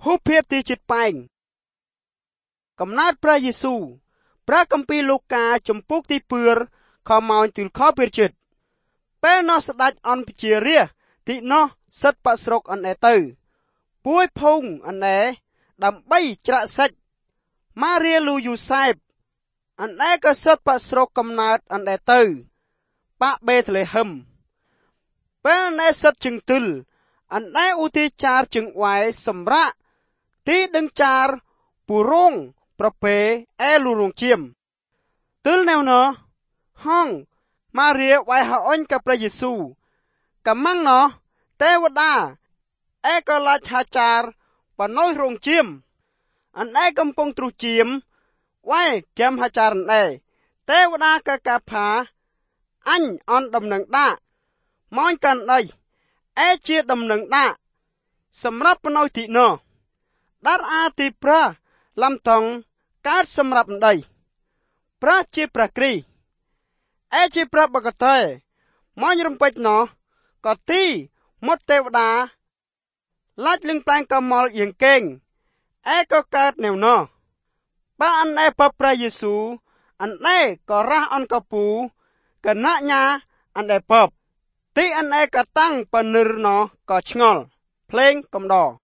ហូបភាពទីចិត្តប៉ែងកំណើតព្រះយេស៊ូវព្រះគម្ពីរលូកាចំពុកទី2ខម៉ោនទីលខពីចិត្តពេលនោះស្ដេចអន់ពជារាជទីនោះសិតបស្រុកអណែទៅពួយភងអណែដើម្បីច្រាក់សាច់ម៉ារៀលូយូសែបអណែក៏សិតបស្រុកកំណើតអណែទៅបាក់បេតលេហឹមពេលអណែសិតជឹងទិលអណែឧទាចារជឹងវាយសម្រាប់ទីដឹងចារពូរងប្រពេអែលូរងជាមទិលណែវណោហងម៉ារៀវាយហអញกับព្រះយេស៊ូវកំម៉ាំងណោទេវតាអែក៏ឡាច់ហាចារប៉ណុយរងជាមអណែកំពុងទ្រុសជាមវាយគំហាចារអណែទេវតាក៏កាផាអញអន់ដំណឹងដាម៉ោញកាន់ដៃអែជាដំណឹងដាសម្រាប់ប៉ណុយទីណោដាត់អាទីប្រាលំតងកើតសម្រាប់ដៃប្រាជាប្រគ្រីអែជាប្របកតេម៉ោញរំពេចណោក៏ទីមុតទេវតាឡាច់លឹងផ្លែងកមលយ៉ាងកេងអែក៏កើតណែវណោបើអណែបព្រះយេស៊ូវអណែក៏រះអនកពូកណញ្ញាអណែបទីអណែក៏តាំងបនិរណោក៏ឆ្ងល់ភ្លេងកំដរ